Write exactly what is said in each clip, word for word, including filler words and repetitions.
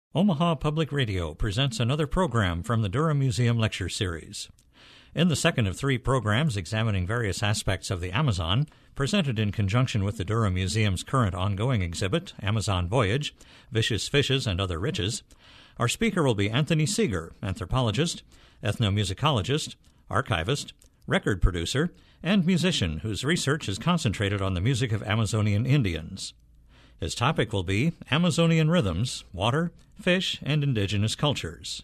Omaha Public Radio presents another program from the Durham Museum Lecture Series. In the second of three programs examining various aspects of the Amazon, presented in conjunction with the Durham Museum's current ongoing exhibit, Amazon Voyage, Vicious Fishes and Other Riches, our speaker will be Anthony Seeger, anthropologist, ethnomusicologist, archivist, record producer, and musician whose research is concentrated on the music of Amazonian Indians. His topic will be Amazonian rhythms, water, fish, and indigenous cultures.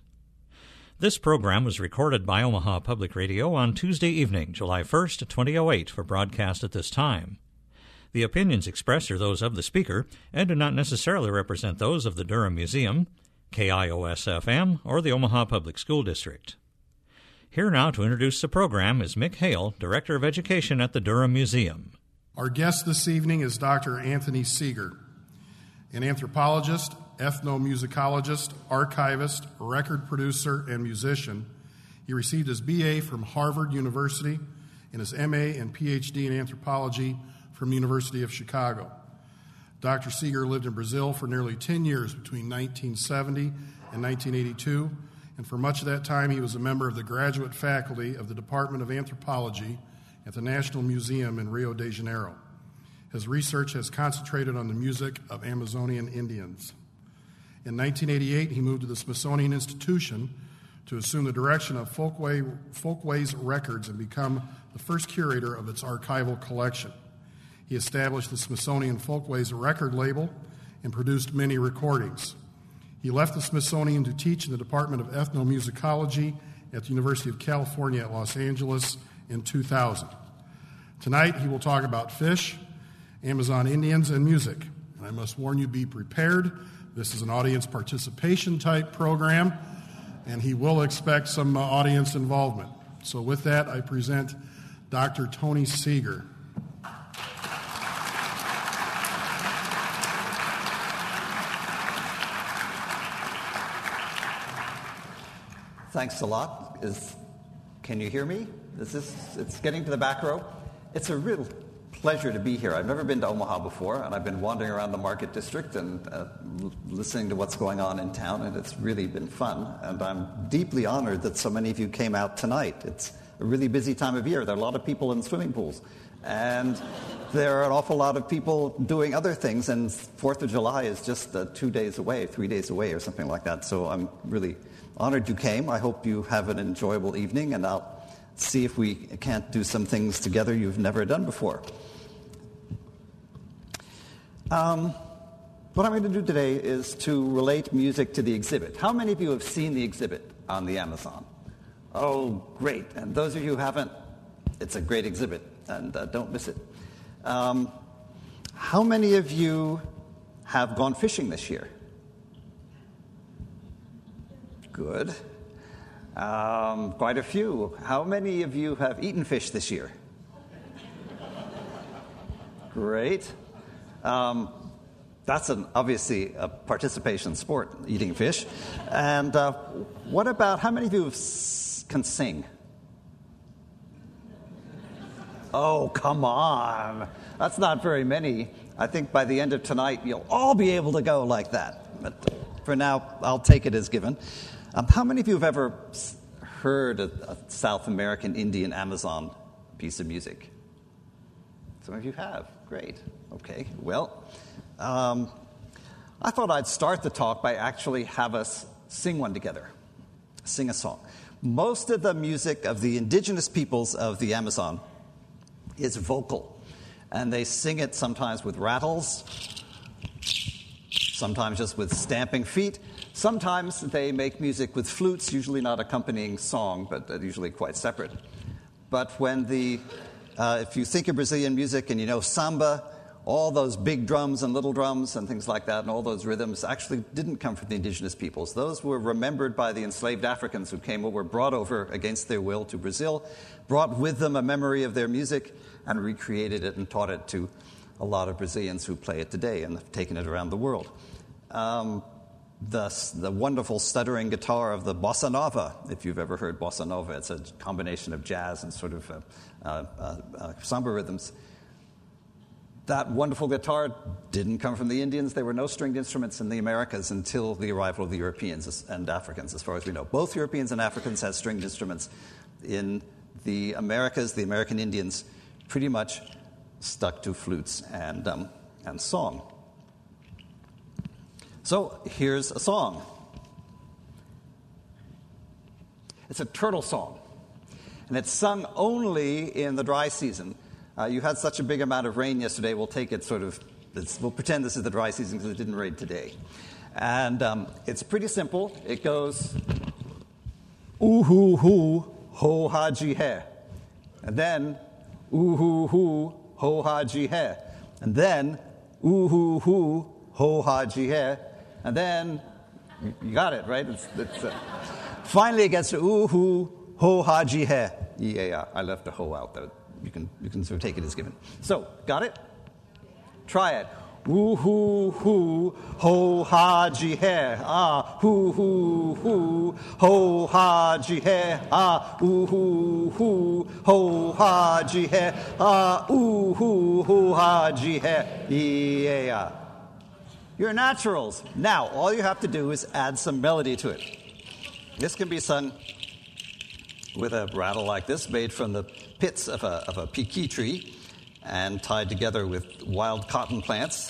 This program was recorded by Omaha Public Radio on Tuesday evening, July first, twenty oh eight, for broadcast at this time. The opinions expressed are those of the speaker and do not necessarily represent those of the Durham Museum, K I O S F M, or the Omaha Public School District. Here now to introduce the program is Mick Hale, Director of Education at the Durham Museum. Our guest this evening is Doctor Anthony Seeger, an anthropologist, ethnomusicologist, archivist, record producer, and musician. He received his B A from Harvard University and his M A and P H D in anthropology from the University of Chicago. Doctor Seeger lived in Brazil for nearly ten years between nineteen seventy and nineteen eighty-two, and for much of that time he was a member of the graduate faculty of the Department of Anthropology at the National Museum in Rio de Janeiro. His research has concentrated on the music of Amazonian Indians. In nineteen eighty-eight, he moved to the Smithsonian Institution to assume the direction of Folkway, Folkways Records and become the first curator of its archival collection. He established the Smithsonian Folkways record label and produced many recordings. He left the Smithsonian to teach in the Department of Ethnomusicology at the University of California at Los Angeles in two thousand. Tonight, he will talk about fish, Amazon Indians, and music. And I must warn you, be prepared. This is an audience participation type program, and he will expect some uh, audience involvement. So with that, I present Doctor Tony Seeger. Thanks a lot. Is, can you hear me? Is this, it's getting to the back row. It's a real pleasure to be here. I've never been to Omaha before, and I've been wandering around the Market District and uh, l- listening to what's going on in town, and it's really been fun. And I'm deeply honored that so many of you came out tonight. It's a really busy time of year. There are a lot of people in swimming pools, and there are an awful lot of people doing other things, and fourth of July is just uh, two days away, three days away, or something like that. So I'm really honored you came. I hope you have an enjoyable evening, and I'll see if we can't do some things together you've never done before. Um, what I'm going to do today is to relate music to the exhibit. How many of you have seen the exhibit on the Amazon? Oh, great. And those of you who haven't, it's a great exhibit, and uh, don't miss it. Um, how many of you have gone fishing this year? Good. Um, quite a few. How many of you have eaten fish this year? Great. Um, that's an, obviously a participation sport, eating fish. And uh, what about, how many of you s- can sing? Oh, come on. That's not very many. I think by the end of tonight, you'll all be able to go like that. But for now, I'll take it as given. Um, how many of you have ever heard a, a South American Indian Amazon piece of music? Some of you have. Great. Okay. Well, um, I thought I'd start the talk by actually have us sing one together, sing a song. Most of the music of the indigenous peoples of the Amazon is vocal, and they sing it sometimes with rattles, sometimes just with stamping feet. Sometimes they make music with flutes, usually not accompanying song, but usually quite separate. But when the, uh, if you think of Brazilian music and you know samba, all those big drums and little drums and things like that, and all those rhythms actually didn't come from the indigenous peoples. Those were remembered by the enslaved Africans who came over, brought over against their will to Brazil, brought with them a memory of their music, and recreated it and taught it to a lot of Brazilians who play it today and have taken it around the world. Um, the, the wonderful stuttering guitar of the bossa nova, if you've ever heard bossa nova, it's a combination of jazz and sort of uh, uh, uh, samba rhythms. that wonderful guitar didn't come from the Indians. There were no stringed instruments in the Americas until the arrival of the Europeans and Africans, as far as we know. Both Europeans and Africans had stringed instruments. In the Americas, the American Indians pretty much stuck to flutes and, um, and song. So here's a song. It's a turtle song, and it's sung only in the dry season. Uh, you had such a big amount of rain yesterday, we'll take it sort of, it's, we'll pretend this is the dry season because it didn't rain today. And um, it's pretty simple. It goes, ooh hoo hoo, ho ha ji hai. And then, ooh hoo hoo, ho ha ji hai. And then, ooh hoo hoo, ho ha ji hai. And then, you got it, right? It's, it's, uh, finally it gets to ooh hoo, ho ha ji hai. Yeah, I left a ho out there. You can, you can sort of take it as given. So, got it? Try it. Ooh hoo hoo, ho ha ji hai. Ah, hoo hoo hoo, ho ha ji hai. Ah, ooh hoo hoo, ho ha ji hai. Ah, ooh hoo ho ha ji hai. Yeah. You're naturals. Now, all you have to do is add some melody to it. This can be sung with a rattle like this, made from the pits of a, of a pequi tree and tied together with wild cotton plants.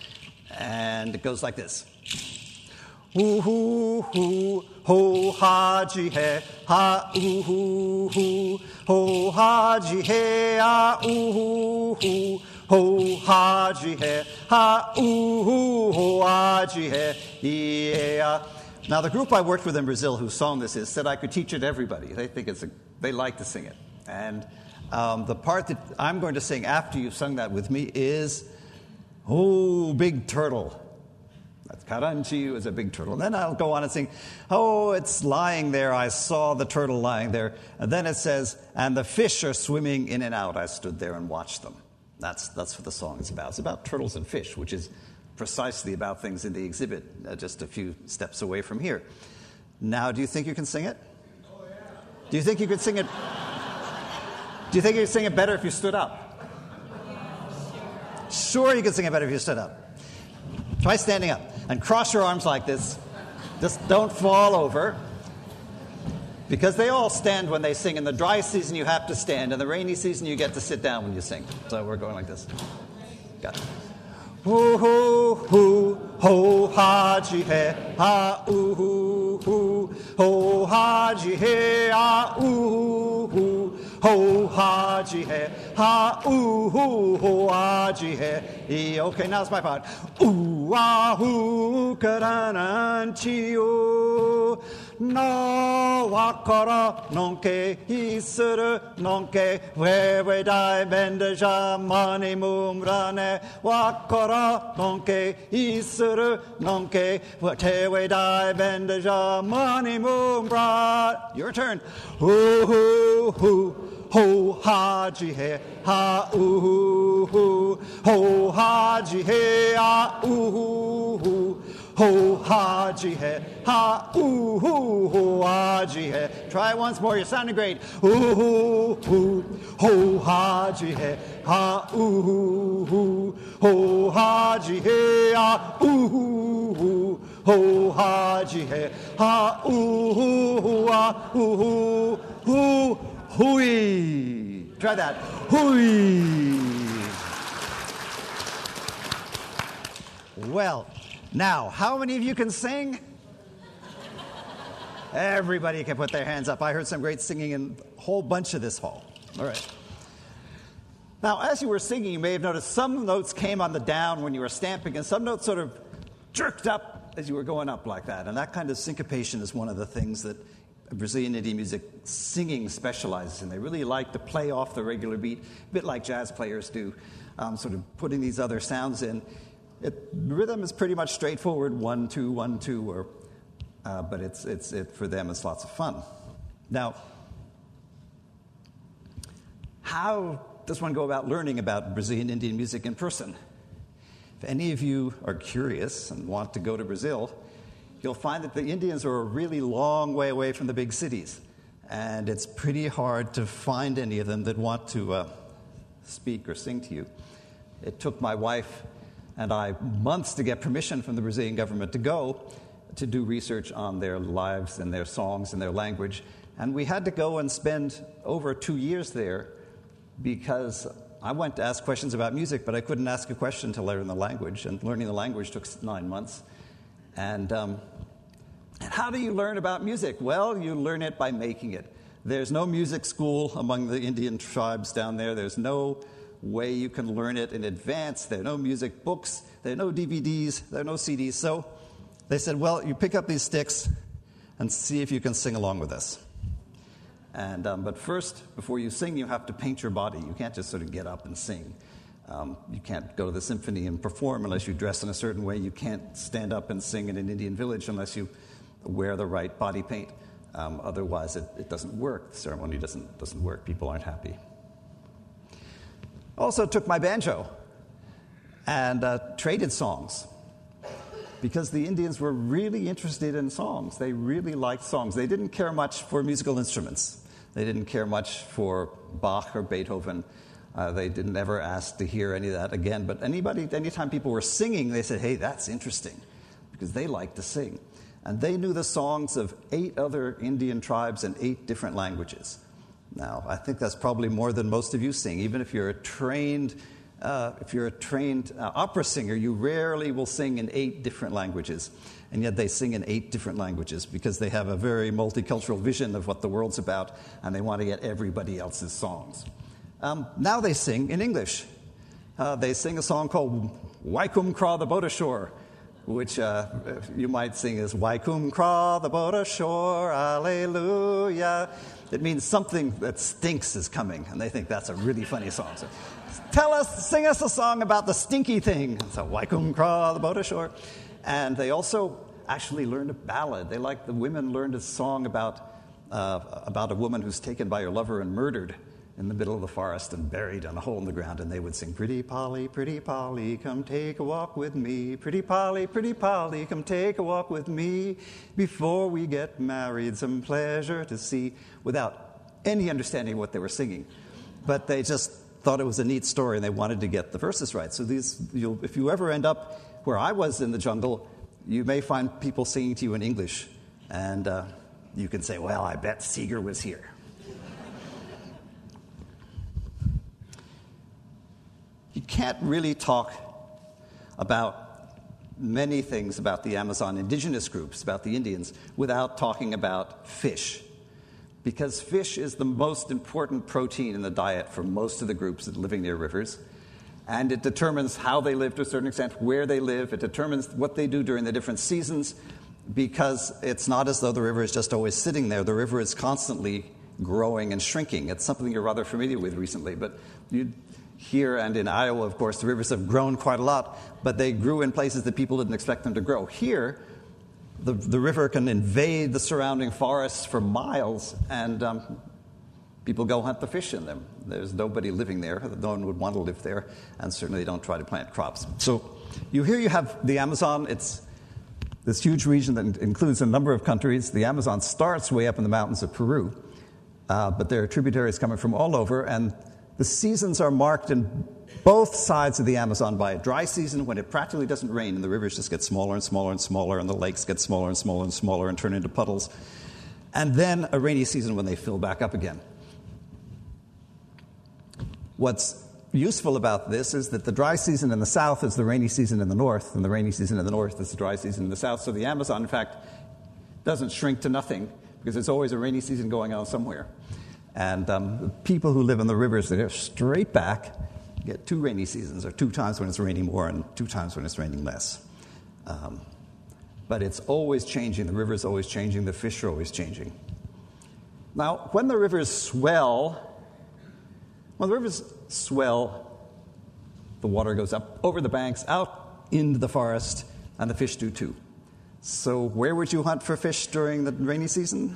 And it goes like this. Ooh hoo hoo, ho ha ji hai, ha ooh hoo hoo, ho ha ji hai, ah ooh hoo hoo, ho ha ji hai, ha ooh hoo, ho ha ji hai, yeah. Now, the group I worked with in Brazil who sung this is said I could teach it to everybody. They think it's a, they like to sing it. And um, the part that I'm going to sing after you've sung that with me is, oh, big turtle. That's Karanchi is a big turtle. And then I'll go on and sing, oh, it's lying there. I saw the turtle lying there. And then it says, and the fish are swimming in and out. I stood there and watched them. That's, that's what the song is about. It's about turtles and fish, which is precisely about things in the exhibit uh, just a few steps away from here. Now, do you think you can sing it? Oh, yeah. Do you think you could sing it? Do you think you could sing it better if you stood up? Sure, you could sing it better if you stood up. Try standing up and cross your arms like this. Just don't fall over. Because they all stand when they sing. In the dry season, you have to stand. In the rainy season, you get to sit down when you sing. So we're going like this. Got it. Ooh hoo hoo, ho ha ji hai, ha ooh hoo hoo, ho ha ji hai, ah ooh hoo, ho ha ji hai, ha ooh hoo, ho ha ji hai. Okay, now it's my part. Ooh ah hoo karanchi o, no wakara nonke hisuru nonke, wewe dai bendeja mani mumrane wakara nonke isuru nonke tewe dai bendeja mani mumra. Your turn. Hoo hoo hoo, ho ha ji hai, ha ooh hoo, ho ha ji hai, ah ooh hoo, ho ha ji hai, ha ooh hoo, ho ha ji hai. Try once more. You're sounding great. Ooh hoo hoo, ho ha ji hai, ha ooh hoo, ho ha ji hai, ah ooh hoo, ho ha ji hai, ha ooh hoo, ah ooh hoo, hooey. Try that. Hooey. Well, now, how many of you can sing? Everybody can put their hands up. I heard some great singing in a whole bunch of this hall. All right. Now, as you were singing, you may have noticed some notes came on the down when you were stamping, and some notes sort of jerked up as you were going up like that. And that kind of syncopation is one of the things that Brazilian Indian music singing specializes in. They really like to play off the regular beat, a bit like jazz players do, um, sort of putting these other sounds in. It, the rhythm is pretty much straightforward, one, two, one, two, or, uh, but it's, it's, it, for them it's lots of fun. Now, how does one go about learning about Brazilian Indian music in person? If any of you are curious and want to go to Brazil, you'll find that the Indians are a really long way away from the big cities, and it's pretty hard to find any of them that want to uh, speak or sing to you. It took my wife and I months to get permission from the Brazilian government to go to do research on their lives and their songs and their language. And we had to go and spend over two years there because I went to ask questions about music, but I couldn't ask a question to learn the language. And learning the language took nine months. And, um, and how do you learn about music? Well, you learn it by making it. There's no music school among the Indian tribes down there. There's no way you can learn it in advance. There are no music books. There are no D V Ds. There are no C Ds. So they said, well, you pick up these sticks and see if you can sing along with us. And um, but first, before you sing, you have to paint your body. You can't just sort of get up and sing. Um, you can't go to the symphony and perform unless you dress in a certain way. You can't stand up and sing in an Indian village unless you wear the right body paint. Um, otherwise, it, it doesn't work. The ceremony doesn't doesn't work. People aren't happy. Also took my banjo and uh, traded songs because the Indians were really interested in songs. They really liked songs. They didn't care much for musical instruments. They didn't care much for Bach or Beethoven. Uh, they didn't ever ask to hear any of that again. But anybody, anytime people were singing, they said, hey, that's interesting, because they liked to sing. And they knew the songs of eight other Indian tribes in eight different languages. Now, I think that's probably more than most of you sing. Even if you're a trained, uh, if you're a trained uh, opera singer, you rarely will sing in eight different languages. And yet they sing in eight different languages because they have a very multicultural vision of what the world's about, and they want to get everybody else's songs. Um, now they sing in English. Uh, they sing a song called Waikum Craw the Boat Ashore, which uh, you might sing as Waikum Craw the Boat Ashore, Alleluia. It means something that stinks is coming, and they think that's a really funny song. So, tell us, sing us a song about the stinky thing. So, Waikum Craw the Boat Ashore. And they also actually learned a ballad. They like the women learned a song about uh, about a woman who's taken by her lover and murdered in the middle of the forest and buried in a hole in the ground. And they would sing, pretty Polly, pretty Polly, come take a walk with me. Pretty Polly, pretty Polly, come take a walk with me. Before we get married, some pleasure to see, without any understanding of what they were singing. But they just thought it was a neat story, and they wanted to get the verses right. So these, you'll, if you ever end up where I was in the jungle, you may find people singing to you in English, and uh, you can say, well, I bet Seeger was here. You can't really talk about many things about the Amazon indigenous groups, about the Indians, without talking about fish. Because fish is the most important protein in the diet for most of the groups that are living near rivers. And it determines how they live to a certain extent, where they live. It determines what they do during the different seasons, because it's not as though the river is just always sitting there. The river is constantly growing and shrinking. It's something you're rather familiar with recently. But you, here and in Iowa, of course, the rivers have grown quite a lot, but they grew in places that people didn't expect them to grow. Here, the, the river can invade the surrounding forests for miles, and um, people go hunt the fish in them. There's nobody living there. No one would want to live there, and certainly they don't try to plant crops. So you here you have the Amazon. It's this huge region that includes a number of countries. The Amazon starts way up in the mountains of Peru, uh, but there are tributaries coming from all over, and the seasons are marked in both sides of the Amazon by a dry season when it practically doesn't rain, and the rivers just get smaller and smaller and smaller, and the lakes get smaller and smaller and smaller and turn into puddles, and then a rainy season when they fill back up again. What's useful about this is that the dry season in the south is the rainy season in the north, and the rainy season in the north is the dry season in the south. So the Amazon, in fact, doesn't shrink to nothing because there's always a rainy season going on somewhere. And um, the people who live in the rivers that are straight back get two rainy seasons, or two times when it's raining more and two times when it's raining less. Um, but it's always changing. The river's always changing. The fish are always changing. Now, when the rivers swell, when the rivers swell, the water goes up over the banks, out into the forest, and the fish do too. So where would you hunt for fish during the rainy season?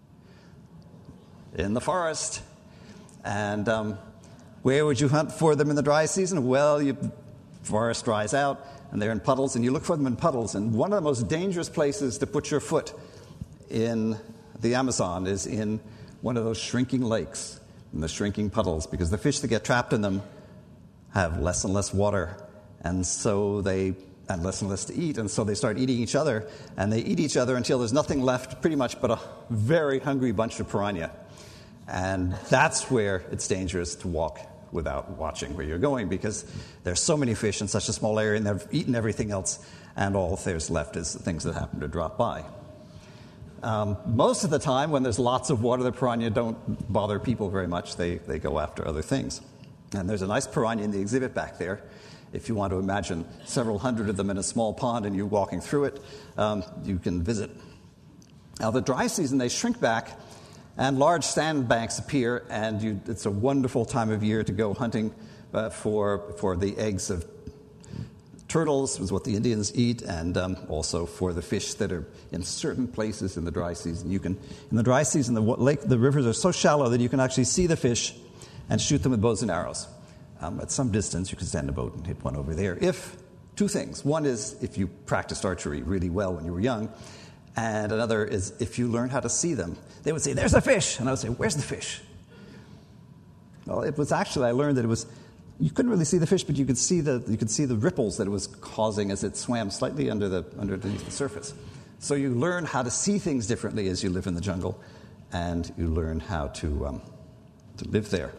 In the forest. And um, where would you hunt for them in the dry season? Well, the forest dries out, and they're in puddles, and you look for them in puddles. And one of the most dangerous places to put your foot in the Amazon is in one of those shrinking lakes, in the shrinking puddles, because the fish that get trapped in them have less and less water, and so they and less and less to eat, and so they start eating each other, and they eat each other until there's nothing left pretty much but a very hungry bunch of piranha. And that's where it's dangerous to walk without watching where you're going, because there's so many fish in such a small area, and they've eaten everything else, and all there's left is the things that happen to drop by. Um, most of the time, when there's lots of water, the piranha don't bother people very much. They, they go after other things. And there's a nice piranha in the exhibit back there. If you want to imagine several hundred of them in a small pond and you walking through it, um, you can visit. Now, the dry season, they shrink back, and large sandbanks appear, and you, it's a wonderful time of year to go hunting uh, for, for the eggs of turtles, is what the Indians eat, and um, also for the fish that are in certain places in the dry season. You can, in the dry season, the lake, the rivers are so shallow that you can actually see the fish and shoot them with bows and arrows. Um, at some distance, you can stand a boat and hit one over there. If two things. One is if you practiced archery really well when you were young, and another is if you learn how to see them. They would say, "There's a fish," and I would say, "Where's the fish?" Well, it was actually, I learned that it was, you couldn't really see the fish, but you could see the you could see the ripples that it was causing as it swam slightly under the underneath the surface. So you learn how to see things differently as you live in the jungle, and you learn how to um, to live there.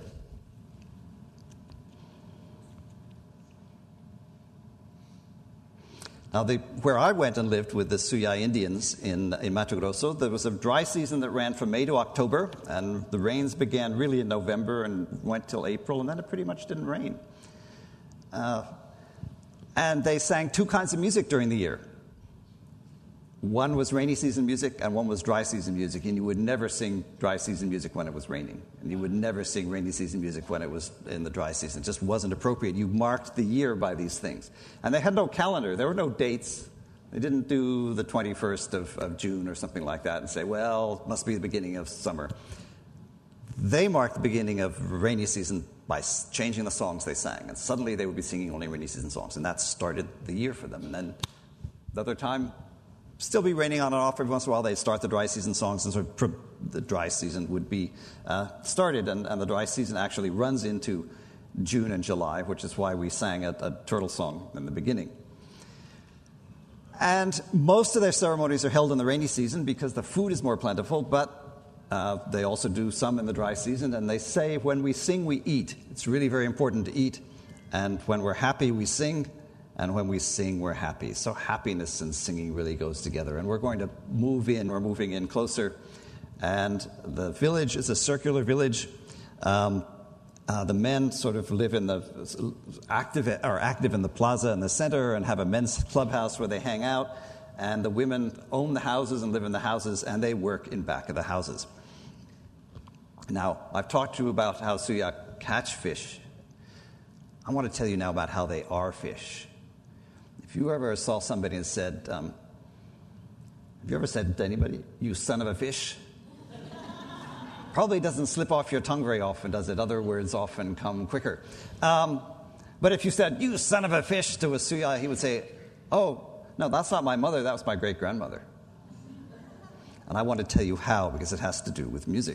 Now, the, where I went and lived with the Suya Indians in, in Mato Grosso, there was a dry season that ran from May to October, and the rains began really in November and went till April, and then it pretty much didn't rain. Uh, and they sang two kinds of music during the year. One was rainy season music, and one was dry season music, and you would never sing dry season music when it was raining, and you would never sing rainy season music when it was in the dry season. It just wasn't appropriate. You marked the year by these things. And they had no calendar. There were no dates. They didn't do the twenty-first of, of June or something like that and say, well, it must be the beginning of summer. They marked the beginning of rainy season by changing the songs they sang, and suddenly they would be singing only rainy season songs, and that started the year for them. And then the other time, still be raining on and off. Every once in a while, they'd start the dry season songs, and so the dry season would be uh, started, and, and the dry season actually runs into June and July, which is why we sang a, a turtle song in the beginning. And most of their ceremonies are held in the rainy season because the food is more plentiful, but uh, they also do some in the dry season, and they say when we sing, we eat. It's really very important to eat, and when we're happy, we sing. And when we sing, we're happy. So happiness and singing really goes together. And we're going to move in. We're moving in closer. And the village is a circular village. Um, uh, the men sort of live in the active are active in the plaza in the center and have a men's clubhouse where they hang out. And the women own the houses and live in the houses, and they work in back of the houses. Now, I've talked to you about how Suya catch fish. I want to tell you now about how they are fish. If you ever saw somebody and said, um, have you ever said to anybody, "You son of a fish"? Probably doesn't slip off your tongue very often, does it? Other words often come quicker. Um, but if you said, "You son of a fish" to a Suya, he would say, "Oh, no, that's not my mother, that was my great-grandmother." And I want to tell you how, because it has to do with music.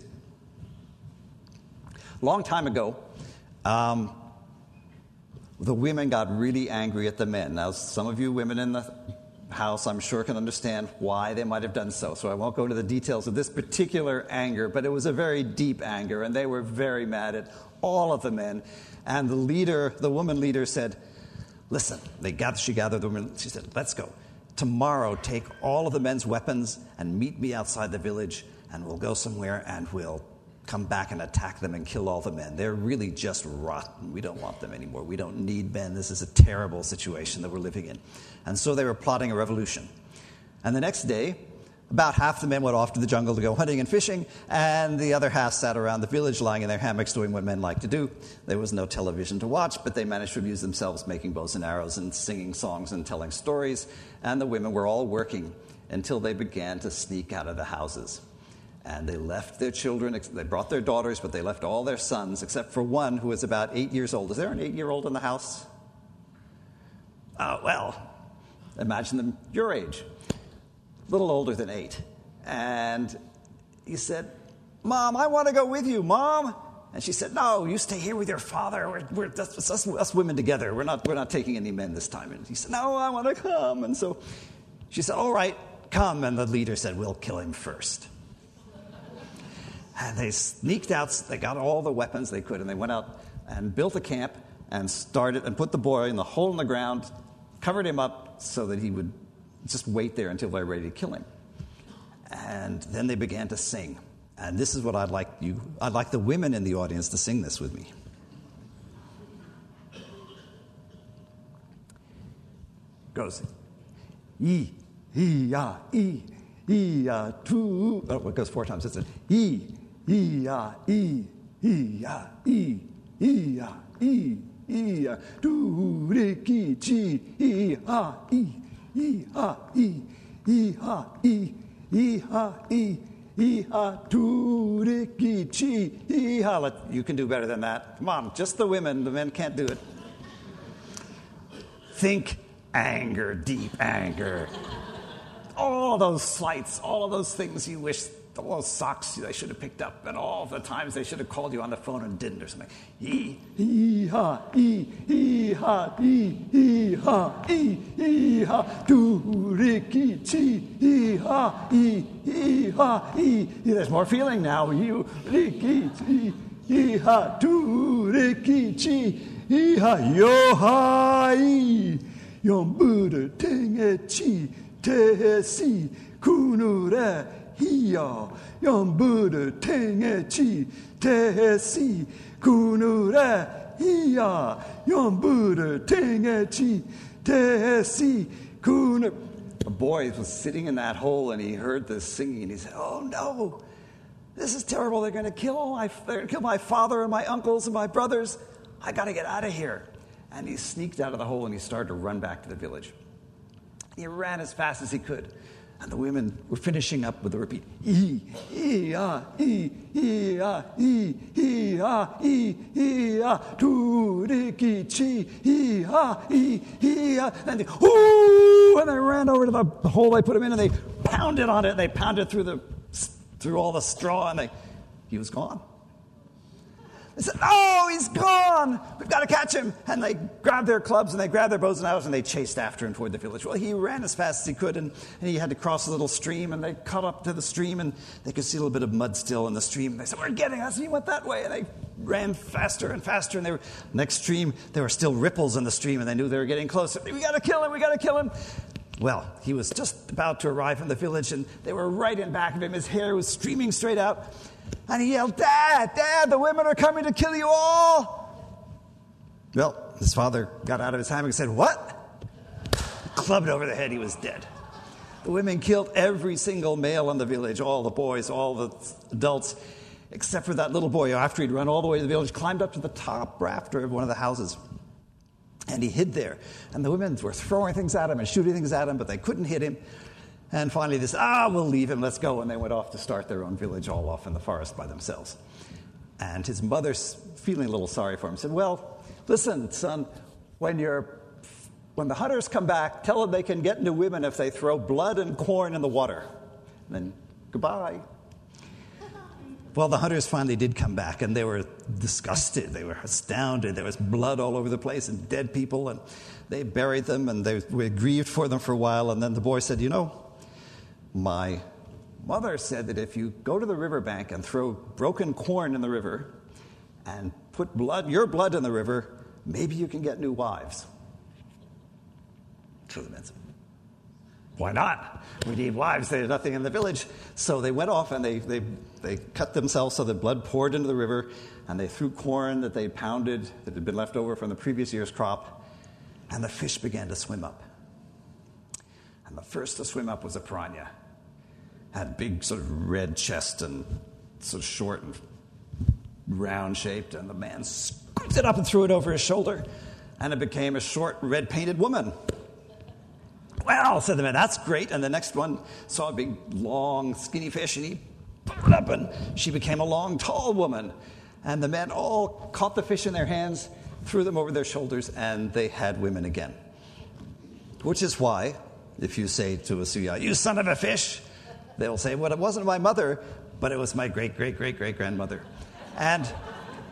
A long time ago, um, the women got really angry at the men. Now, some of you women in the house, I'm sure, can understand why they might have done so. So I won't go into the details of this particular anger, but it was a very deep anger, and they were very mad at all of the men. And the leader, the woman leader, said, "Listen," they gathered, she gathered the women, she said, "Let's go. Tomorrow, take all of the men's weapons and meet me outside the village, and we'll go somewhere and we'll come back and attack them and kill all the men. They're really just rotten. We don't want them anymore. We don't need men. This is a terrible situation that we're living in." And so they were plotting a revolution. And the next day, about half the men went off to the jungle to go hunting and fishing, and the other half sat around the village lying in their hammocks doing what men like to do. There was no television to watch, but they managed to amuse themselves making bows and arrows and singing songs and telling stories. And the women were all working until they began to sneak out of the houses. And they left their children, they brought their daughters, but they left all their sons, except for one who was about eight years old. Is there an eight-year-old in the house? Oh, well, imagine them your age, a little older than eight. And he said, "Mom, I want to go with you, Mom." And she said, no, you stay here with your father. We're, we're that's, us, us women together. We're not, we're not taking any men this time. And he said, no, I want to come. And so she said, all right, come. And the leader said, we'll kill him first. And they sneaked out. They got all the weapons they could. And they went out and built a camp and started and put the boy in the hole in the ground, covered him up so that he would just wait there until they were ready to kill him. And then they began to sing. And this is what I'd like you, I'd like the women in the audience to sing this with me. Goes, E, E, ya, E, E, ya, two. Oh, it goes four times. It's an E, E, ya, E, E, ya, E, E, ya, E, E, ya, two, re, ki, chi, E, ha, E, E, ha, E, E, ha, E, E, ha, E. You can do better than that. Come on, just the women. The men can't do it. Think anger, deep anger. All those slights, all of those things you wish, all those socks they should have picked up, and all the times they should have called you on the phone and didn't or something. E, e, ha, e, e, ha, e, e, ha, e, e, ha, do, re, ki, chi, e, ha, e, e, ha, e. There's more feeling now. You, re, ki, chi, e, ha, do, re, ki, chi, e, ha, yo, ha, e, yom, buddha, ting, e, chi, te, si, kunu, re, hiya, yom, buddha, ting, e, chi, te, si, kunu, re, hiya, yom, buddha, ting, e, chi, te, si, kunu. A boy was sitting in that hole and he heard this singing and he said, oh no, this is terrible. They're going to kill my, they're going to kill my father and my uncles and my brothers. I got to get out of here. And he sneaked out of the hole and he started to run back to the village. He ran as fast as he could. And the women were finishing up with a repeat. E, E, ah, E, E, ah, E, E, ah, E, E, ah, tu, ri, ki, chi, E, ah, E, E, ah. And they, ooh, and they ran over to the hole they put him in and they pounded on it. They pounded through the, through all the straw and they, he was gone. They said, oh, he's gone. We've got to catch him. And they grabbed their clubs and they grabbed their bows and arrows and they chased after him toward the village. Well, he ran as fast as he could and, and he had to cross a little stream and they caught up to the stream and they could see a little bit of mud still in the stream. And they said, we're getting us. And he went that way. And they ran faster and faster. And they were next stream, there were still ripples in the stream and they knew they were getting closer. We got to kill him. We got to kill him. Well, he was just about to arrive in the village and they were right in back of him. His hair was streaming straight out. And he yelled, Dad, Dad, the women are coming to kill you all. Well, his father got out of his hammock and said, what? Clubbed over the head, he was dead. The women killed every single male in the village, all the boys, all the adults, except for that little boy who, after he'd run all the way to the village, climbed up to the top rafter of one of the houses. And he hid there. And the women were throwing things at him and shooting things at him, but they couldn't hit him. And finally they said, ah, we'll leave him, let's go. And they went off to start their own village all off in the forest by themselves. And his mother, feeling a little sorry for him, said, well, listen, son, when you're, when the hunters come back, tell them they can get new women if they throw blood and corn in the water. And then, goodbye. Well, the hunters finally did come back, and they were disgusted. They were astounded. There was blood all over the place and dead people, and they buried them, and they were grieved for them for a while. And then the boy said, you know, my mother said that if you go to the riverbank and throw broken corn in the river and put blood, your blood in the river, maybe you can get new wives. So the men said, why not? We need wives. There's nothing in the village. So they went off and they, they, they cut themselves so that blood poured into the river, and they threw corn that they pounded that had been left over from the previous year's crop, and the fish began to swim up. And the first to swim up was a piranha. Had big sort of red chest and sort of short and round shaped, and the man scooped it up and threw it over his shoulder, and it became a short red painted woman. Well, said the man, that's great. And the next one saw a big, long, skinny fish, and he put it up, and she became a long, tall woman. And the men all caught the fish in their hands, threw them over their shoulders, and they had women again. Which is why, if you say to a Suya, you son of a fish, they will say, well, it wasn't my mother, but it was my great, great, great, great grandmother. And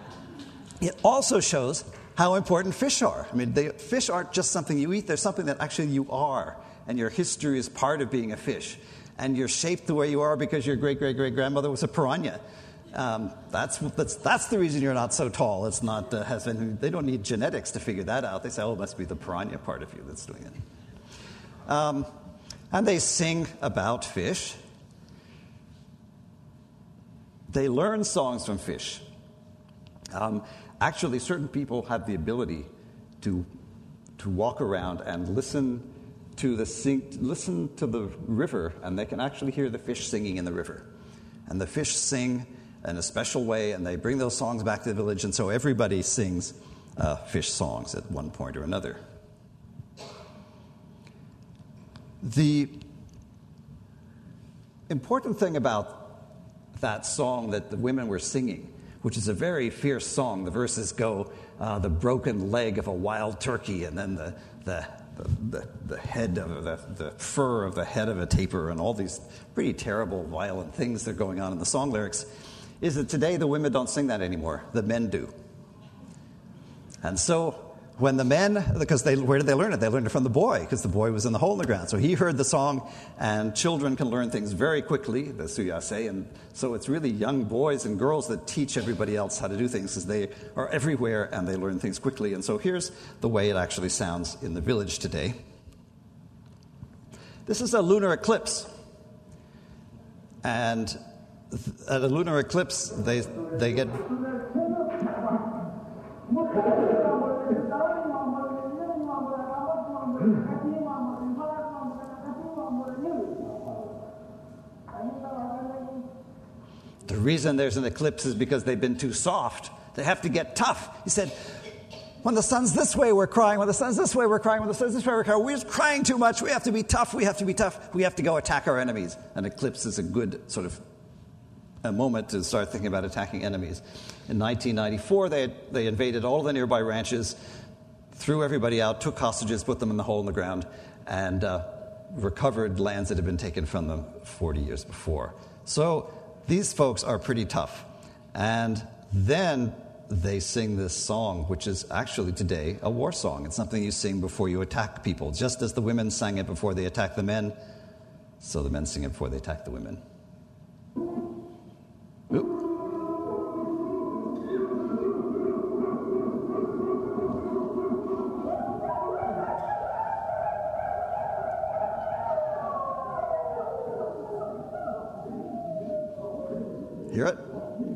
it also shows how important fish are. I mean, they, fish aren't just something you eat, they're something that actually you are. And your history is part of being a fish. And you're shaped the way you are because your great-great-great-grandmother was a piranha. Um, that's, that's that's the reason you're not so tall. It's not uh, has been, they don't need genetics to figure that out. They say, oh, it must be the piranha part of you that's doing it. Um, and they sing about fish. They learn songs from fish. Um, actually, certain people have the ability to to walk around and listen to the sing, listen to the river, and they can actually hear the fish singing in the river. And the fish sing in a special way, and they bring those songs back to the village, and so everybody sings uh, fish songs at one point or another. The important thing about that song that the women were singing, which is a very fierce song, the verses go, uh, the broken leg of a wild turkey, and then the the, the, the, the head of the, the fur of the head of a tapir, and all these pretty terrible, violent things that are going on in the song lyrics, is that today the women don't sing that anymore. The men do. And so when the men, because they, where did they learn it? They learned it from the boy, because the boy was in the hole in the ground. So he heard the song, and children can learn things very quickly, the Suya say, and so it's really young boys and girls that teach everybody else how to do things, because they are everywhere and they learn things quickly. And so here's the way it actually sounds in the village today. This is a lunar eclipse. And at a lunar eclipse, they they get... The reason there's an eclipse is because they've been too soft. They have to get tough. He said, when the sun's this way, we're crying. When the sun's this way, we're crying. When the sun's this way, we're crying. We're just crying too much. We have to be tough. We have to be tough. We have to go attack our enemies. An eclipse is a good sort of a moment to start thinking about attacking enemies. In nineteen ninety-four, they, had, they invaded all the nearby ranches, threw everybody out, took hostages, put them in the hole in the ground, and uh, recovered lands that had been taken from them forty years before. So these folks are pretty tough. And then they sing this song, which is actually today a war song. It's something you sing before you attack people. Just as the women sang it before they attacked the men, so the men sing it before they attack the women. Oop. Hear it?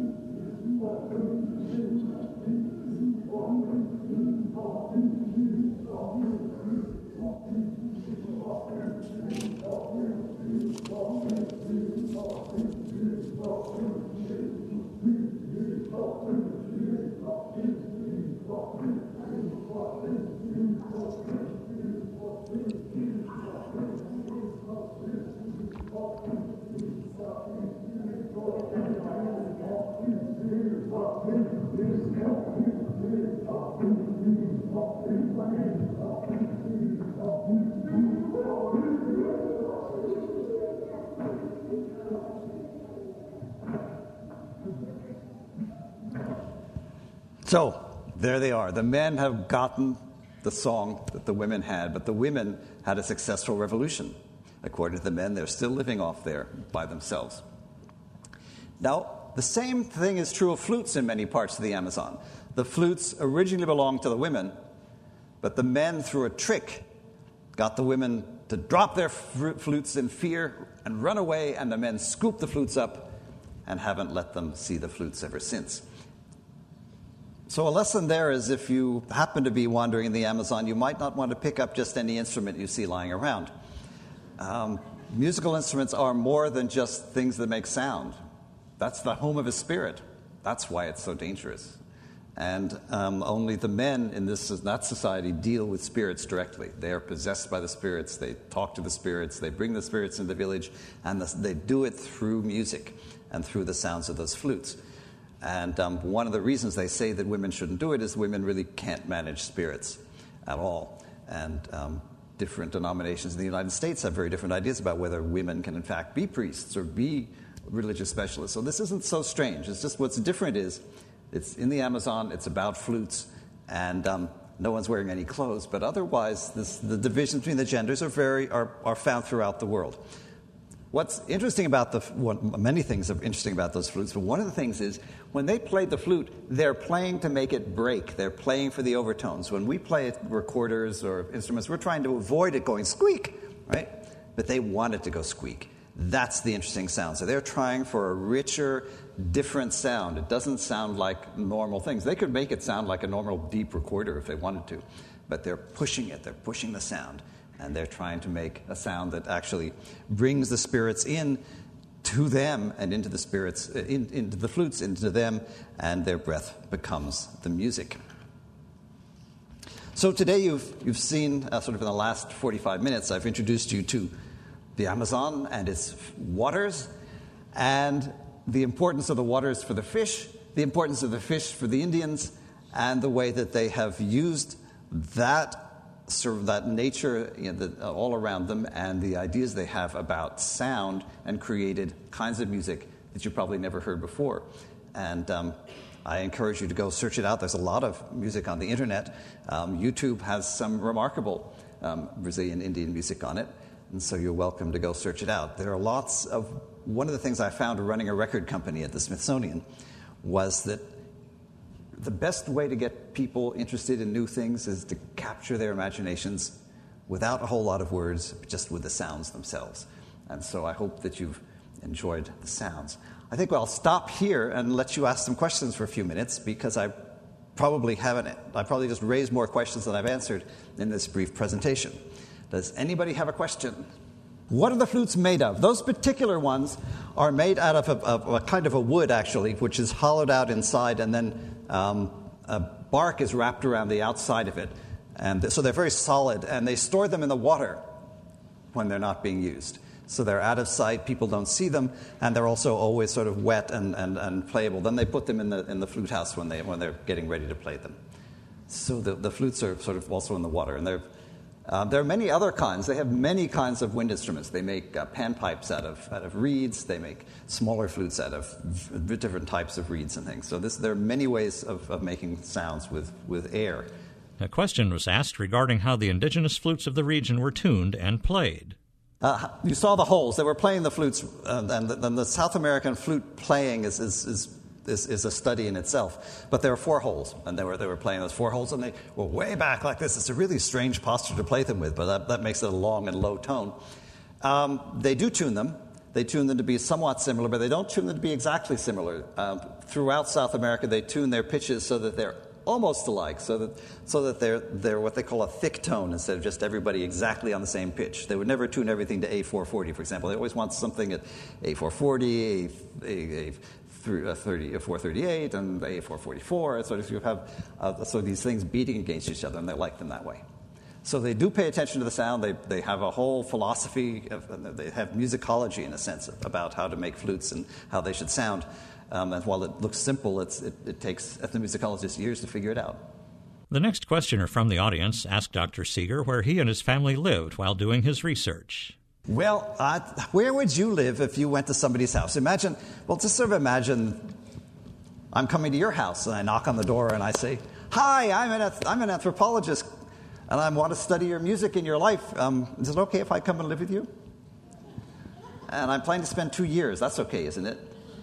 So, there they are. The men have gotten the song that the women had, but the women had a successful revolution. According to the men, they're still living off there by themselves. Now, the same thing is true of flutes in many parts of the Amazon. The flutes originally belonged to the women, but the men, through a trick, got the women to drop their flutes in fear and run away, and the men scooped the flutes up and haven't let them see the flutes ever since. So a lesson there is, if you happen to be wandering in the Amazon, you might not want to pick up just any instrument you see lying around. Um, musical instruments are more than just things that make sound. That's the home of a spirit. That's why it's so dangerous. And um, only the men in this that society deal with spirits directly. They are possessed by the spirits. They talk to the spirits. They bring the spirits into the village, and the, they do it through music and through the sounds of those flutes. And um, one of the reasons they say that women shouldn't do it is women really can't manage spirits at all. And um, different denominations in the United States have very different ideas about whether women can in fact be priests or be religious specialists. So this isn't so strange. It's just what's different is It's in the Amazon. It's about flutes, and um, no one's wearing any clothes. But otherwise, this, the divisions between the genders are very are, are found throughout the world. What's interesting about the well, many things are interesting about those flutes, but one of the things is when they play the flute, they're playing to make it break. They're playing for the overtones. When we play recorders or instruments, we're trying to avoid it going squeak, right? But they want it to go squeak. That's the interesting sound. So they're trying for a richer, different sound. It doesn't sound like normal things. They could make it sound like a normal deep recorder if they wanted to, but they're pushing it. They're pushing the sound, and they're trying to make a sound that actually brings the spirits in to them and into the spirits, in, into the flutes, into them, and their breath becomes the music. So today you've you've seen, uh, sort of in the last forty-five minutes, I've introduced you to the Amazon and its waters, and the importance of the waters for the fish, the importance of the fish for the Indians, and the way that they have used that sort of that nature, you know, the, uh, all around them, and the ideas they have about sound, and created kinds of music that you probably never heard before. And um, I encourage you to go search it out. There's a lot of music on the internet. Um, YouTube has some remarkable um, Brazilian Indian music on it, and so you're welcome to go search it out. There are lots of... One of the things I found running a record company at the Smithsonian was that the best way to get people interested in new things is to capture their imaginations without a whole lot of words, just with the sounds themselves. And so I hope that you've enjoyed the sounds. I think I'll stop here and let you ask some questions for a few minutes, because I probably haven't, I probably just raised more questions than I've answered in this brief presentation. Does anybody have a question? What are the flutes made of? Those particular ones are made out of a, a, a kind of a wood, actually, which is hollowed out inside, and then um, a bark is wrapped around the outside of it. And th- so they're very solid, and they store them in the water when they're not being used. So they're out of sight, people don't see them, and they're also always sort of wet and, and, and playable. Then they put them in the in the flute house when, they, when they're getting ready to play them. So the, the flutes are sort of also in the water, and they're Uh, there are many other kinds. They have many kinds of wind instruments. They make uh, panpipes out of out of reeds. They make smaller flutes out of v- different types of reeds and things. So this, there are many ways of, of making sounds with, with air. A question was asked regarding how the indigenous flutes of the region were tuned and played. Uh, you saw the holes. They were playing the flutes, uh, and, the, and the South American flute playing is is, is Is, is a study in itself. But there are four holes, and they were they were playing those four holes, and they were way back like this. It's a really strange posture to play them with, but that, that makes it a long and low tone. Um, they do tune them. They tune them to be somewhat similar, but they don't tune them to be exactly similar. Um, throughout South America, they tune their pitches so that they're almost alike, so that so that they're they're what they call a thick tone instead of just everybody exactly on the same pitch. They would never tune everything to A four forty, for example. They always want something at A four forty, A, A, A thirty, A four thirty-eight, and A four forty-four. So you have uh, so these things beating against each other, and they like them that way. So they do pay attention to the sound. They they have a whole philosophy. Of, they have musicology in a sense about how to make flutes and how they should sound. Um, and while it looks simple, it's, it, it takes ethnomusicologists years to figure it out. The next questioner from the audience asked Doctor Seeger where he and his family lived while doing his research. Well, uh, where would you live if you went to somebody's house? Imagine, well, just sort of imagine I'm coming to your house, and I knock on the door, and I say, "Hi, I'm an, I'm an anthropologist, and I want to study your music and your life. Um, is it okay if I come and live with you? And I'm planning to spend two years. That's okay, isn't it?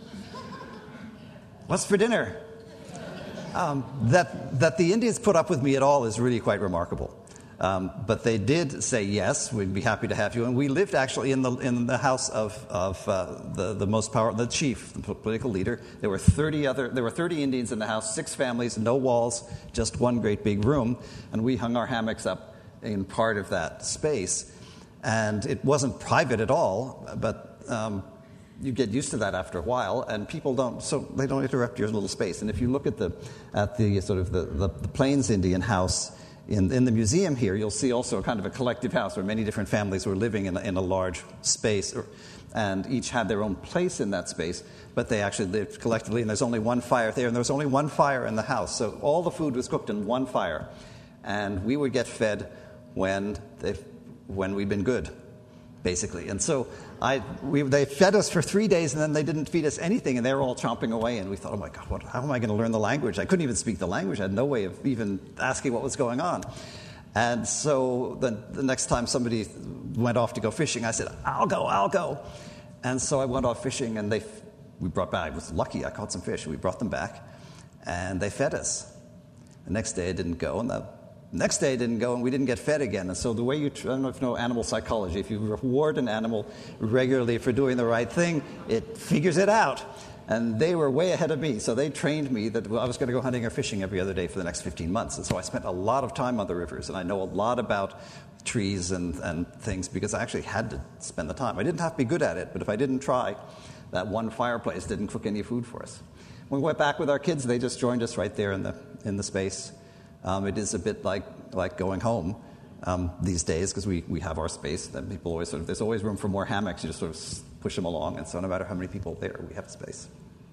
What's for dinner?" Um, that that the Indians put up with me at all is really quite remarkable. Um, but they did say yes, we'd be happy to have you. And we lived actually in the in the house of of uh, the the most powerful, the chief, the political leader. There were thirty other, there were thirty Indians in the house, six families, no walls, just one great big room, and we hung our hammocks up in part of that space. And it wasn't private at all, but um, you get used to that after a while, and people don't, so they don't interrupt your little space. And if you look at the at the sort of the, the, the Plains Indian house. In, in the museum here, you'll see also a kind of a collective house where many different families were living in a, in a large space, or, and each had their own place in that space, but they actually lived collectively, and there's only one fire there, and there was only one fire in the house. So all the food was cooked in one fire, and we would get fed when they, when we'd been good. basically. And so I, we, they fed us for three days, and then they didn't feed us anything, and they were all chomping away. And we thought, oh my God, what, how am I going to learn the language? I couldn't even speak the language. I had no way of even asking what was going on. And so the, the next time somebody went off to go fishing, I said, I'll go, I'll go. And so I went off fishing, and they, we brought back, I was lucky, I caught some fish, and we brought them back, and they fed us. The next day I didn't go, and the next day I didn't go, and we didn't get fed again. And so the way you, I don't know if you know animal psychology, if you reward an animal regularly for doing the right thing, it figures it out. And they were way ahead of me, so they trained me that I was going to go hunting or fishing every other day for the next fifteen months. And so I spent a lot of time on the rivers, and I know a lot about trees and, and things because I actually had to spend the time. I didn't have to be good at it, but if I didn't try, that one fireplace didn't cook any food for us. When we went back with our kids, they just joined us right there in the in the space. Um, it is a bit like, like going home um, these days because we, we have our space. That people always sort of, there's always room for more hammocks. You just sort of push them along, and so no matter how many people are there, we have space.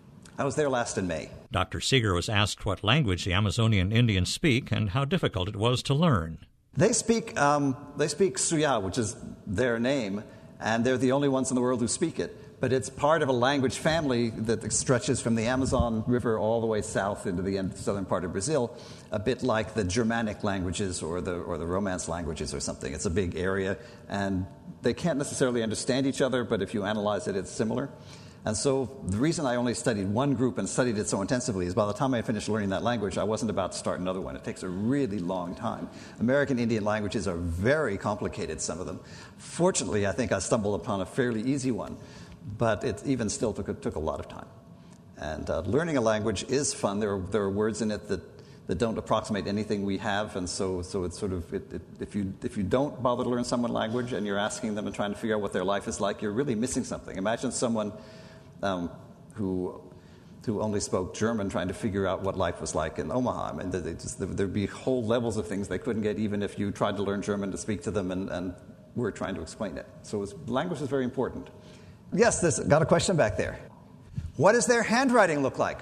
I was there last in May. Doctor Seeger was asked what language the Amazonian Indians speak and how difficult it was to learn. They speak um, they speak Suya, which is their name, and they're the only ones in the world who speak it. But it's part of a language family that stretches from the Amazon River all the way south into the end, southern part of Brazil, a bit like the Germanic languages or the or the Romance languages or something. It's a big area, and they can't necessarily understand each other, but if you analyze it, it's similar. And so the reason I only studied one group and studied it so intensively is by the time I finished learning that language, I wasn't about to start another one. It takes a really long time. American Indian languages are very complicated, some of them. Fortunately, I think I stumbled upon a fairly easy one, but it even still took, took a lot of time. And uh, learning a language is fun. There are, there are words in it that, that don't approximate anything we have, and so so it's sort of, it, it, if you if you don't bother to learn someone language and you're asking them and trying to figure out what their life is like, you're really missing something. Imagine someone Um, who who only spoke German trying to figure out what life was like in Omaha. I mean, they just, there'd be whole levels of things they couldn't get even if you tried to learn German to speak to them and, and were trying to explain it. So it was, language is very important. Yes, there's got a question back there. What does their handwriting look like?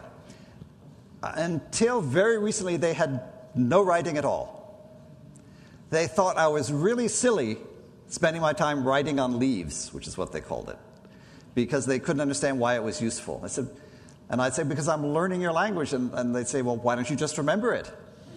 Uh, until very recently, they had no writing at all. They thought I was really silly spending my time writing on leaves, which is what they called it, because they couldn't understand why it was useful. I said, and I'd say, because I'm learning your language. And, and they'd say, well, why don't you just remember it?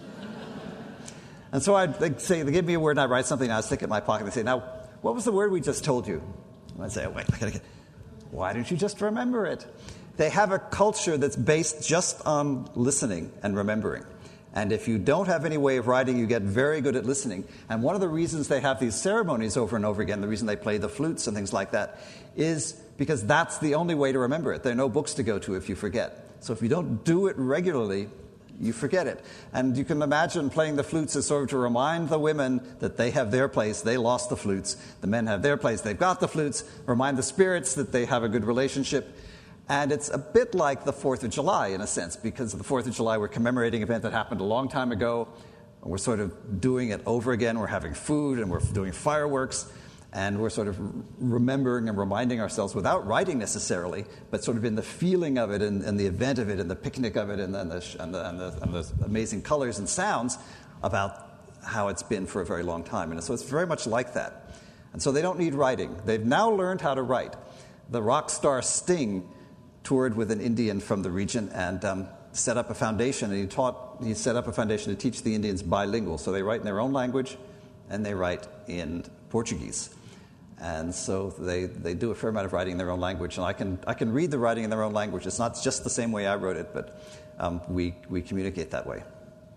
And so I'd they'd say, they give me a word, and I'd write something, and I'd stick it in my pocket. They'd say, now, what was the word we just told you? And I'd say, oh, wait, I gotta get, why don't you just remember it? They have a culture that's based just on listening and remembering. And if you don't have any way of writing, you get very good at listening. And one of the reasons they have these ceremonies over and over again, the reason they play the flutes and things like that, is because that's the only way to remember it. There are no books to go to if you forget. So if you don't do it regularly, you forget it. And you can imagine playing the flutes as sort of to remind the women that they have their place, they lost the flutes. The men have their place, they've got the flutes. Remind the spirits that they have a good relationship. And it's a bit like the fourth of July, in a sense, because of the fourth of July, we're commemorating an event that happened a long time ago. And we're sort of doing it over again. We're having food, and we're doing fireworks. And we're sort of remembering and reminding ourselves without writing necessarily, but sort of in the feeling of it and, and the event of it and the picnic of it and, and, the, and, the, and, the, and the amazing colors and sounds about how it's been for a very long time. And so it's very much like that. And so they don't need writing. They've now learned how to write. The rock star Sting toured with an Indian from the region and um, set up a foundation. And he taught, he set up a foundation to teach the Indians bilingual. So they write in their own language and they write in Portuguese. And so they, they do a fair amount of writing in their own language. And I can I can read the writing in their own language. It's not just the same way I wrote it, but um, we, we communicate that way.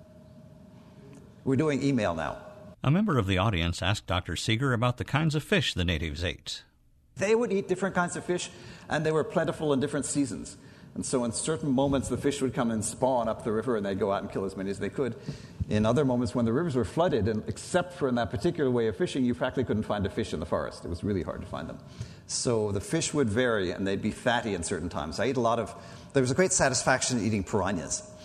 We're doing email now. A member of the audience asked Doctor Seeger about the kinds of fish the natives ate. They would eat different kinds of fish, and they were plentiful in different seasons. And so in certain moments, the fish would come and spawn up the river, and they'd go out and kill as many as they could. In other moments, when the rivers were flooded, and except for in that particular way of fishing, you practically couldn't find a fish in the forest. It was really hard to find them. So the fish would vary, and they'd be fatty in certain times. I ate a lot of... There was a great satisfaction in eating piranhas.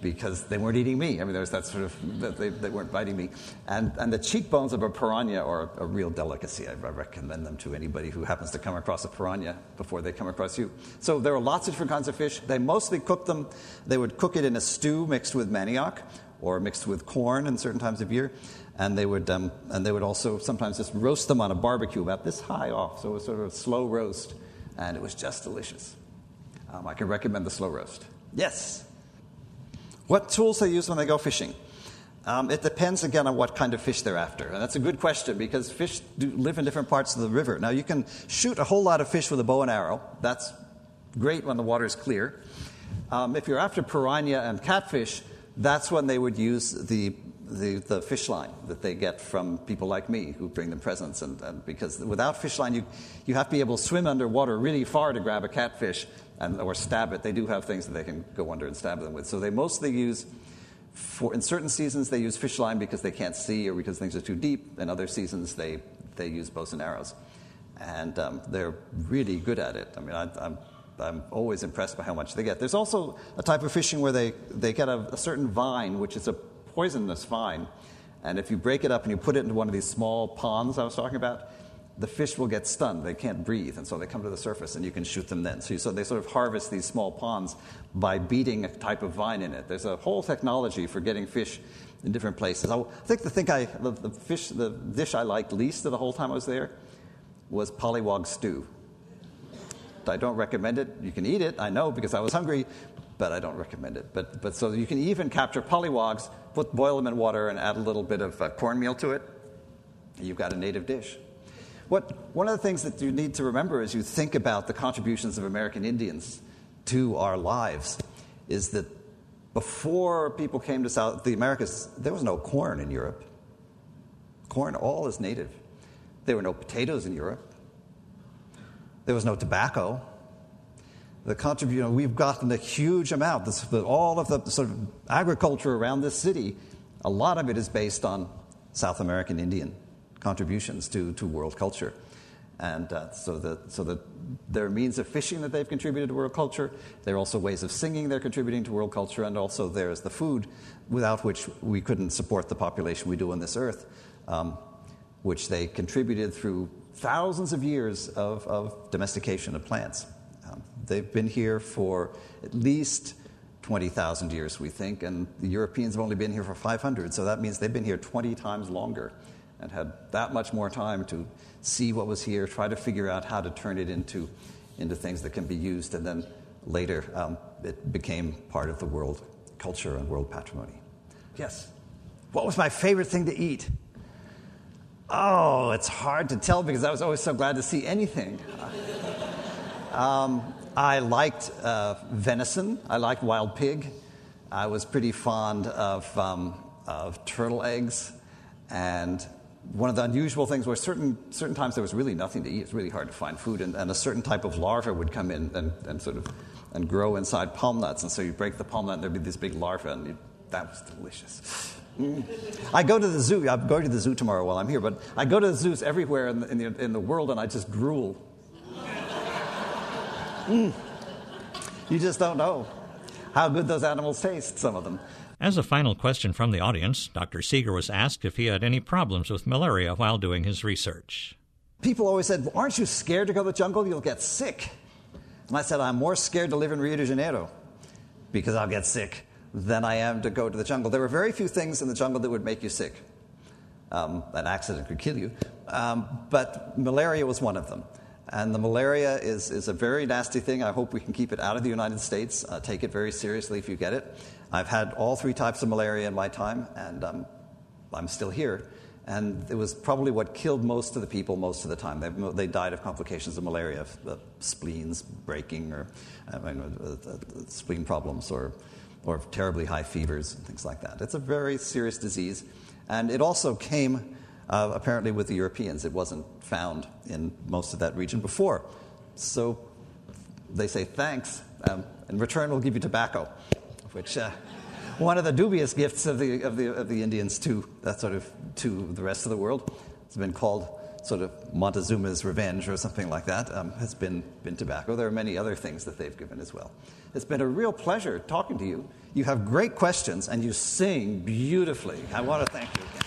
because they weren't eating me. I mean, there was that sort of, they, they weren't biting me. And, and the cheekbones of a piranha are a real delicacy. I, I recommend them to anybody who happens to come across a piranha before they come across you. So there are lots of different kinds of fish. They mostly cook them. They would cook it in a stew mixed with manioc or mixed with corn in certain times of year. And they would um, and they would also sometimes just roast them on a barbecue about this high off. So it was sort of a slow roast. And it was just delicious. Um, I can recommend the slow roast. Yes? What tools they use when they go fishing? Um, it depends, again, on what kind of fish they're after. And that's a good question because fish do live in different parts of the river. Now, you can shoot a whole lot of fish with a bow and arrow. That's great when the water is clear. Um, if you're after piranha and catfish, that's when they would use the, the, the fish line that they get from people like me who bring them presents. And, and because without fish line, you, you have to be able to swim underwater really far to grab a catfish. And, or stab it. They do have things that they can go under and stab them with. So they mostly use, for in certain seasons, they use fish line because they can't see or because things are too deep. In other seasons, they, they use bows and arrows. And um, they're really good at it. I mean, I, I'm, I'm always impressed by how much they get. There's also a type of fishing where they, they get a, a certain vine, which is a poisonous vine. And if you break it up and you put it into one of these small ponds I was talking about, the fish will get stunned. They can't breathe, and so they come to the surface, and you can shoot them then. So, you, so they sort of harvest these small ponds by beating a type of vine in it. There's a whole technology for getting fish in different places. I think the thing I, the, the fish, the dish I liked least of the whole time I was there was pollywog stew. I don't recommend it. You can eat it, I know, because I was hungry, but I don't recommend it. But but so you can even capture pollywogs, put boil them in water, and add a little bit of uh, cornmeal to it, and you've got a native dish. What, one of the things that you need to remember as you think about the contributions of American Indians to our lives is that before people came to South the Americas, there was no corn in Europe. Corn all is native. There were no potatoes in Europe. There was no tobacco. The contribution, we've gotten a huge amount. This, the, all of the sort of agriculture around this city, a lot of it is based on South American Indian contributions to, to world culture. And uh, so that so that there are means of fishing that they've contributed to world culture. There are also ways of singing they're contributing to world culture. And also there's the food, without which we couldn't support the population we do on this earth, um, which they contributed through thousands of years of, of domestication of plants. Um, they've been here for at least twenty thousand years, we think, and the Europeans have only been here for five hundred, so that means they've been here twenty times longer and had that much more time to see what was here, try to figure out how to turn it into, into things that can be used, and then later um, it became part of the world culture and world patrimony. Yes? What was my favorite thing to eat? Oh, it's hard to tell because I was always so glad to see anything. um, I liked uh, venison. I liked wild pig. I was pretty fond of, um, of turtle eggs. And one of the unusual things were certain certain times there was really nothing to eat. It was really hard to find food. And, and a certain type of larva would come in and, and sort of and grow inside palm nuts. And so you break the palm nut and there'd be this big larva. And you, that was delicious. Mm. I go to the zoo. I'm going to the zoo tomorrow while I'm here. But I go to the zoos everywhere in the, in the, in the world and I just drool. Mm. You just don't know how good those animals taste, some of them. As a final question from the audience, Doctor Seeger was asked if he had any problems with malaria while doing his research. People always said, well, aren't you scared to go to the jungle? You'll get sick. And I said, I'm more scared to live in Rio de Janeiro because I'll get sick than I am to go to the jungle. There were very few things in the jungle that would make you sick. Um, an accident could kill you. Um, but malaria was one of them. And the malaria is, is a very nasty thing. I hope we can keep it out of the United States. Uh, take it very seriously if you get it. I've had all three types of malaria in my time, and um, I'm still here. And it was probably what killed most of the people most of the time. They, they died of complications of malaria, uh, spleens breaking, or I mean, uh, uh, spleen problems, or, or terribly high fevers and things like that. It's a very serious disease. And it also came uh, apparently with the Europeans. It wasn't found in most of that region before. So they say thanks. Um, in return, we'll give you tobacco, which uh, one of the dubious gifts of the of the of the Indians to that sort of to the rest of the world. It's been called sort of Montezuma's revenge or something like that, um, has been, been tobacco. There are many other things that they've given as well. It's been a real pleasure talking to you. You have great questions, and you sing beautifully. I want to thank you again.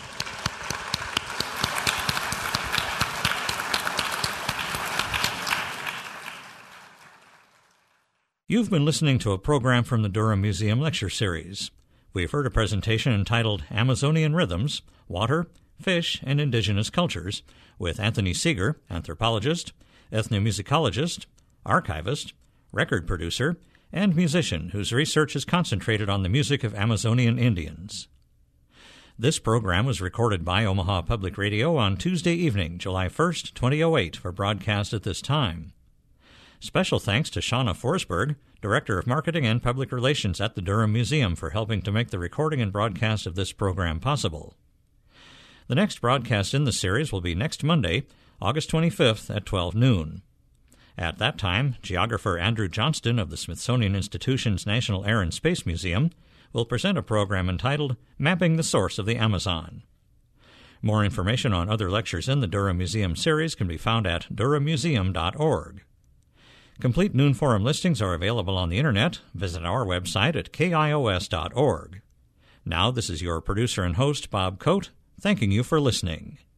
You've been listening to a program from the Durham Museum Lecture Series. We've heard a presentation entitled Amazonian Rhythms, Water, Fish, and Indigenous Cultures with Anthony Seeger, anthropologist, ethnomusicologist, archivist, record producer, and musician whose research is concentrated on the music of Amazonian Indians. This program was recorded by Omaha Public Radio on Tuesday evening, July first, twenty oh eight, for broadcast at this time. Special thanks to Shauna Forsberg, Director of Marketing and Public Relations at the Durham Museum, for helping to make the recording and broadcast of this program possible. The next broadcast in the series will be next Monday, August twenty-fifth at twelve noon. At that time, geographer Andrew Johnston of the Smithsonian Institution's National Air and Space Museum will present a program entitled Mapping the Source of the Amazon. More information on other lectures in the Durham Museum series can be found at durham museum dot org. Complete Noon Forum listings are available on the Internet. Visit our website at k i o s dot org. Now, this is your producer and host, Bob Coate, thanking you for listening.